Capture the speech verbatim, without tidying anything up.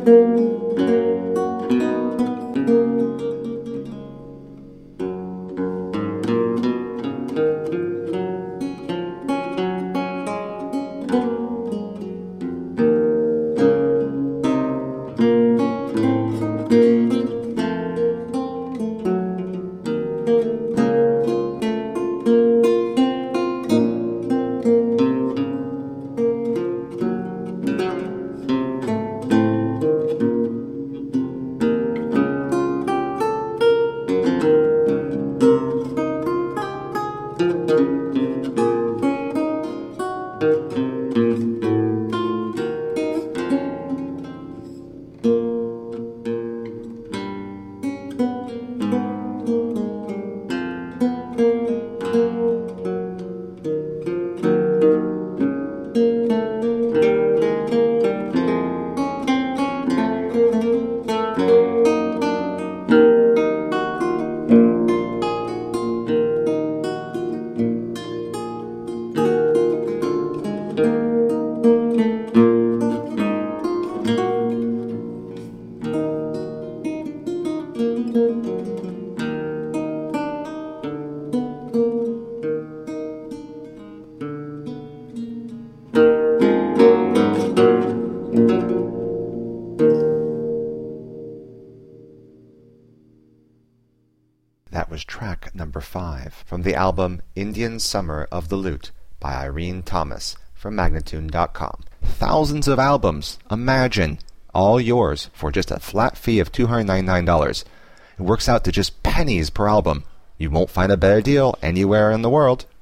That was track number five from the album Indian Summer of the Lute by Irene Thomas from Magnatune dot com. Thousands of albums, imagine, all yours for just a flat fee of two hundred ninety-nine dollars. It works out to just pennies per album. You won't find a better deal anywhere in the world.